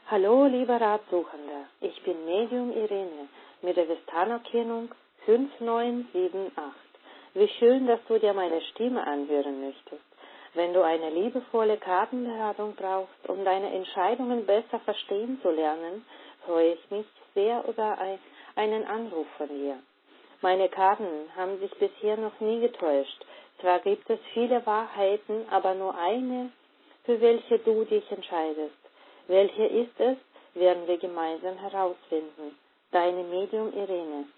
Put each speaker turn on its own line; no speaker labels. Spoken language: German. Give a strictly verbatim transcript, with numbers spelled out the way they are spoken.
Hallo, lieber Ratsuchender, ich bin Medium Irene mit der Vistana-Kennung fünf neun sieben acht. Wie schön, dass du dir meine Stimme anhören möchtest. Wenn du eine liebevolle Kartenberatung brauchst, um deine Entscheidungen besser verstehen zu lernen, freue ich mich sehr über ein, einen Anruf von dir. Meine Karten haben sich bisher noch nie getäuscht. Zwar gibt es viele Wahrheiten, aber nur eine, für welche du dich entscheidest. Welche ist es, werden wir gemeinsam herausfinden. Deine Medium Irene.